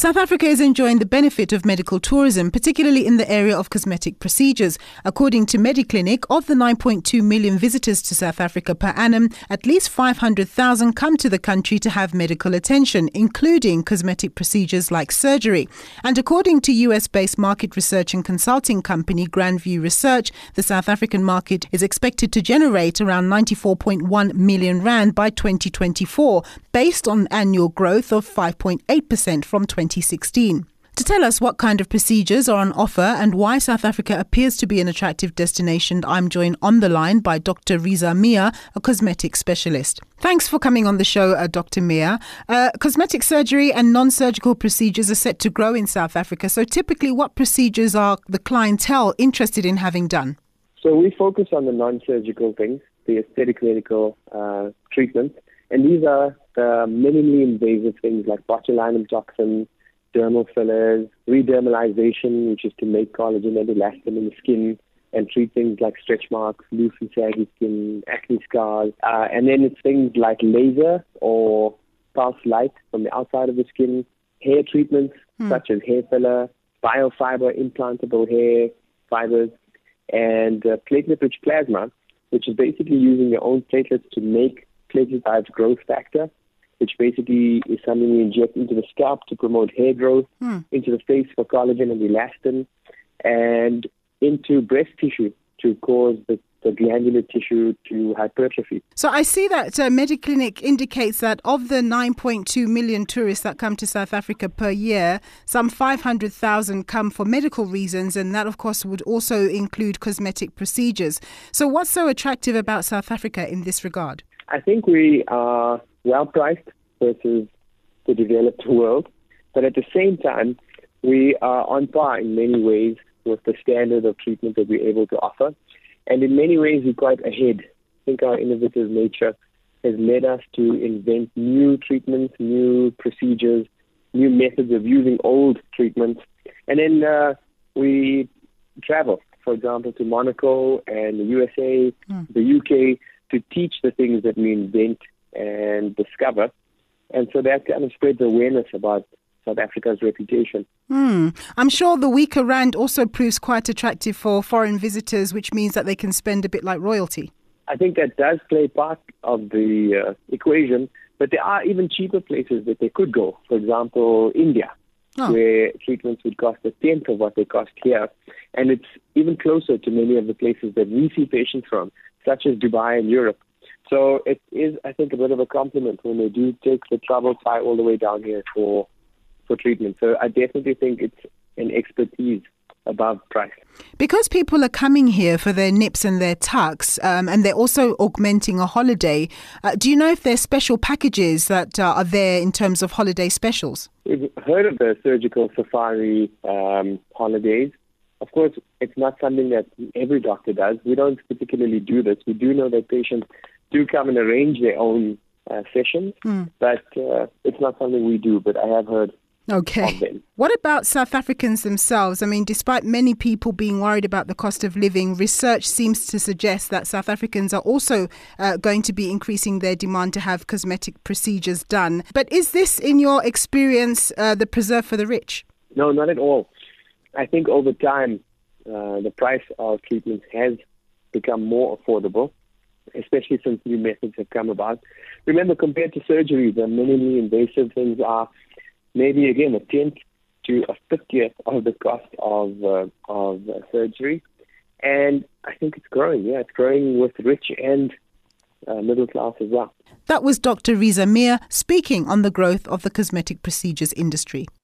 South Africa is enjoying the benefit of medical tourism, particularly in the area of cosmetic procedures. According to Mediclinic, of the 9.2 million visitors to South Africa per annum, at least 500,000 come to the country to have medical attention, including cosmetic procedures like surgery. And according to US-based market research and consulting company Grandview Research, the South African market is expected to generate around 94.1 million rand by 2024, based on annual growth of 5.8% from 2016. To tell us what kind of procedures are on offer and why South Africa appears to be an attractive destination, I'm joined on the line by Dr. Riza Mia, a cosmetic specialist. Thanks for coming on the show, Dr. Mia. Cosmetic surgery and non-surgical procedures are set to grow in South Africa. So typically, what procedures are the clientele interested in having done? So we focus on the non-surgical things, the aesthetic medical treatments. And these are the minimally invasive things like botulinum toxin, dermal fillers, redermalization, which is to make collagen and elastin in the skin and treat things like stretch marks, loose and saggy skin, acne scars. And then it's things like laser or pulse light from the outside of the skin, hair treatments such as hair filler, biofiber implantable hair fibers, and platelet-rich plasma, which is basically using your own platelets to make platelet-derived growth factor, which basically is something we inject into the scalp to promote hair growth, into the face for collagen and elastin, and into breast tissue to cause the glandular tissue to hypertrophy. So I see that Mediclinic indicates that of the 9.2 million tourists that come to South Africa per year, some 500,000 come for medical reasons, and that, of course, would also include cosmetic procedures. So what's so attractive about South Africa in this regard? I think we are well-priced versus the developed world, but at the same time, we are on par in many ways with the standard of treatment that we're able to offer. And in many ways, we're quite ahead. I think our innovative nature has led us to invent new treatments, new procedures, new methods of using old treatments. And then we travel, for example, to Monaco and the USA, the UK, to teach the things that we invent and discover. And so that kind of spreads awareness about South Africa's reputation. I'm sure the weaker rand also proves quite attractive for foreign visitors, which means that they can spend a bit like royalty. I think that does play part of the equation, but there are even cheaper places that they could go. For example, India, where treatments would cost a tenth of what they cost here. And it's even closer to many of the places that we see patients from, such as Dubai and Europe. So it is, I think, a bit of a compliment when they do take the travel fly all the way down here for treatment. So I definitely think it's an expertise above price. Because people are coming here for their nips and their tucks, and they're also augmenting a holiday, do you know if there's special packages that are there in terms of holiday specials? We've heard of the surgical safari holidays. Of course, it's not something that every doctor does. We don't particularly do this. We do know that patients do come and arrange their own sessions, but it's not something we do, but I have heard. Okay. What about South Africans themselves? I mean, despite many people being worried about the cost of living, research seems to suggest that South Africans are also going to be increasing their demand to have cosmetic procedures done. But is this, in your experience, the preserve for the rich? No, not at all. I think over time, the price of treatments has become more affordable, especially since new methods have come about. Remember, compared to surgery, the minimally invasive things are maybe, again, a tenth to a 50th of the cost of surgery. And I think it's growing. Yeah, it's growing with rich and middle class as well. That was Dr. Riza Mia speaking on the growth of the cosmetic procedures industry.